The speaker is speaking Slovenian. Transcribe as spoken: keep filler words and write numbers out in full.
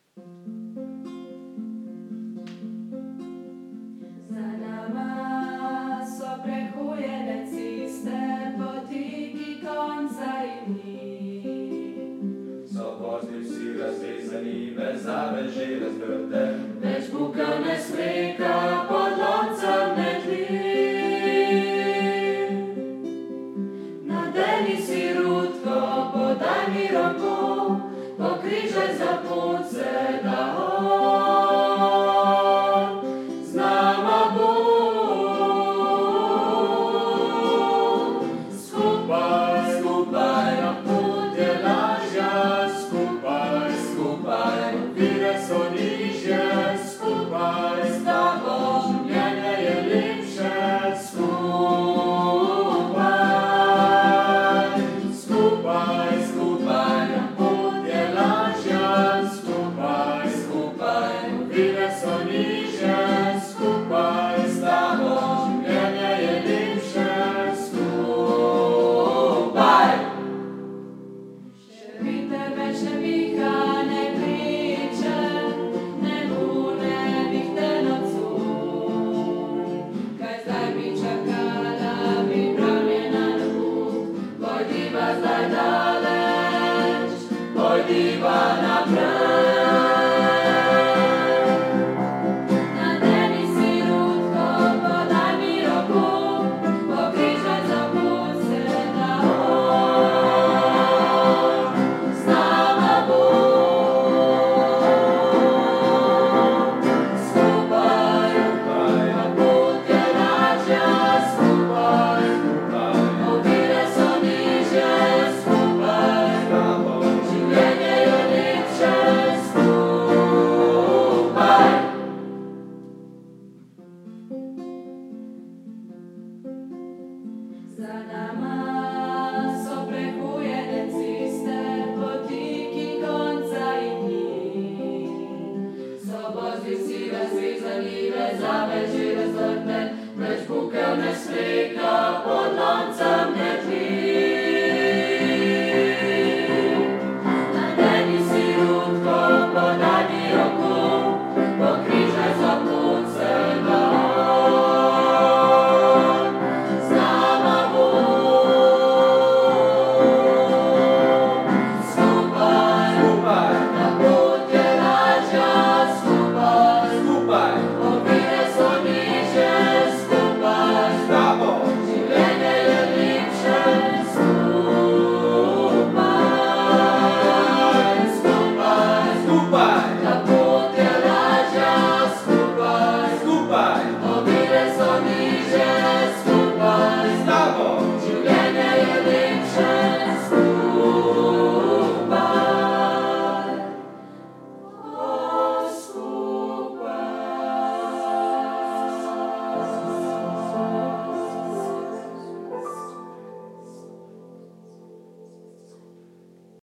Za nama so prehojene ceste, poti, ki konca jim ni. So vozni vsi razvezani, vezave že razdrte, Več bukev ne smreka pod loncem ne tli. Nadeni si rutko, podaj mi roko, pokrižaj za punce, da on z nama bo. Skupaj, skupaj, na pot je lažja, skupaj, skupaj, ovire so nižje, skupaj s tabo življenje je lepše, skupaj, skupaj, skupaj, na pot je lažja, skupaj, skupaj, ovire so nižje, skupaj s tabo življenje je lepše, skupaj. Še viter več ne piha, ne kliče, ne bune vihte nocoj. Kaj zdaj bi čakala, pripravljena na pot? Pojdiva zdaj daleč, pojdiva naprej. Nadeni si rutko, podaj mi roko, pokrižaj za punce, da on z nama bo. Skupaj, na pot je lažja, skupaj, ovire so nižje, skupaj, življenje je lepše, skupaj. Za nama so prehojene ceste, poti, ki konca jim ni. So vozni vsi razvezani, vezave že razdrte, več bukev ne smreka pod loncem